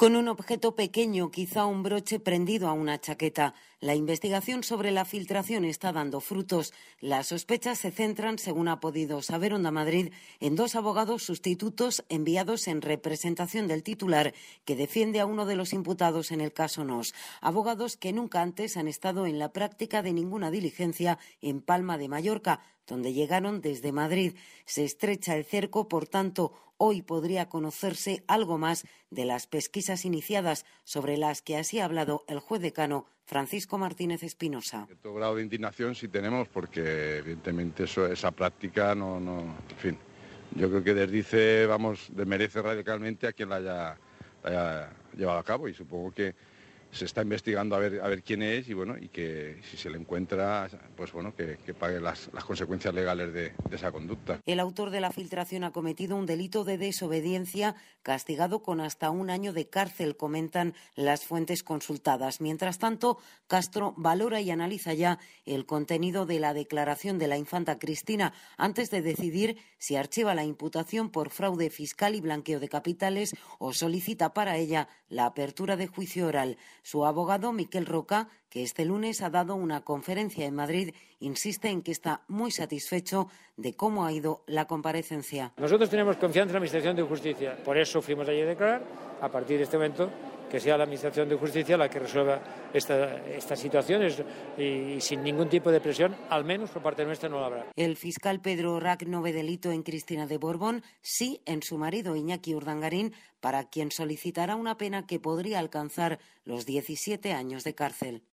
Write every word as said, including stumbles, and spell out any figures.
Con un objeto pequeño, quizá un broche prendido a una chaqueta. La investigación sobre la filtración está dando frutos. Las sospechas se centran, según ha podido saber Onda Madrid, en dos abogados sustitutos enviados en representación del titular que defiende a uno de los imputados en el caso Nos. Abogados que nunca antes han estado en la práctica de ninguna diligencia en Palma de Mallorca, donde llegaron desde Madrid. Se estrecha el cerco, por tanto, hoy podría conocerse algo más de las pesquisas iniciadas sobre las que así ha hablado el juez decano Francisco Martínez Espinosa. Cierto grado de indignación sí tenemos, porque evidentemente eso, esa práctica no, no, en fin, yo creo que desdice, vamos, desmerece radicalmente a quien la haya, la haya llevado a cabo, y supongo que se está investigando a ver a ver quién es, y bueno, y que si se le encuentra, pues bueno, que, que pague las, las consecuencias legales de, de esa conducta. El autor de la filtración ha cometido un delito de desobediencia castigado con hasta un año de cárcel, comentan las fuentes consultadas. Mientras tanto, Castro valora y analiza ya el contenido de la declaración de la infanta Cristina antes de decidir si archiva la imputación por fraude fiscal y blanqueo de capitales o solicita para ella la apertura de juicio oral. Su abogado, Miquel Roca, que este lunes ha dado una conferencia en Madrid, insiste en que está muy satisfecho de cómo ha ido la comparecencia. Nosotros tenemos confianza en la Administración de Justicia, por eso fuimos allí a declarar, a partir de este momento, que sea la Administración de Justicia la que resuelva esta, estas situaciones y, y sin ningún tipo de presión, al menos por parte nuestra no la habrá. El fiscal Pedro Rac no ve delito en Cristina de Borbón, sí en su marido Iñaki Urdangarín, para quien solicitará una pena que podría alcanzar los diecisiete años de cárcel.